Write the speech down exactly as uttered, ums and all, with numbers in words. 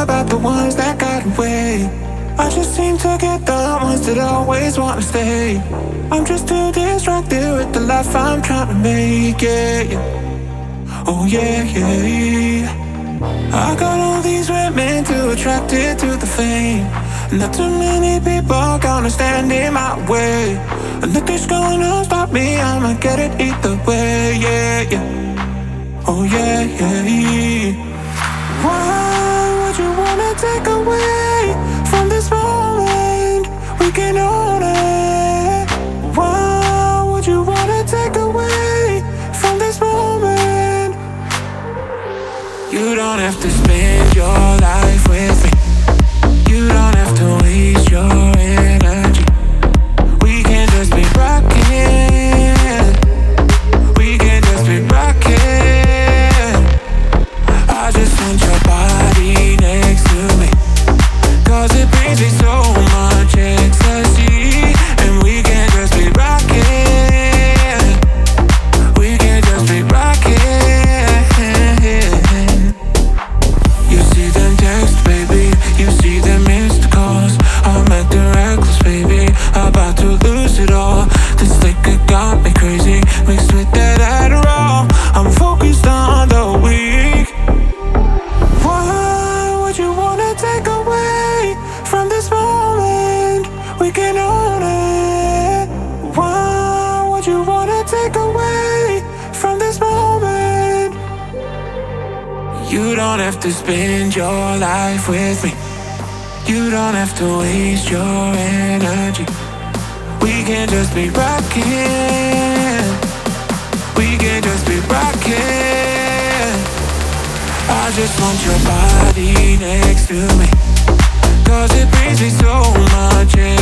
about the ones that got away. I just seem to get the ones that always wanna stay. I'm just too distracted with the life I'm trying to make, yeah, yeah. Oh yeah, yeah. I got all these women too attracted to the fame. Not too many people gonna stand in my way. And nothing's gonna stop me, I'ma get it either way, yeah, yeah. Oh yeah, yeah. Why would you wanna take away from this moment? We can own it. Why would you wanna take away from this moment? You don't have to spend your life with me. You don't have to waste your energy. We can just be rocking. We can just be rocking. I just want your body next to me, cause it brings me so much ecstasy. And we can just be rocking. We can just be rocking. You see them texts, baby. You see them missed calls. I'm acting reckless, baby. About to lose it all. This liquor got me crazy, mixed with that Adderall. I'm focused on the weak. Why would you wanna take away from this moment? We can own it. Why would you wanna take away from this moment? You don't have to spend your life with me. You don't have to waste your energy. We can just be rocking. We can just be rocking. I just want your body next to me, cause it brings me so much energy.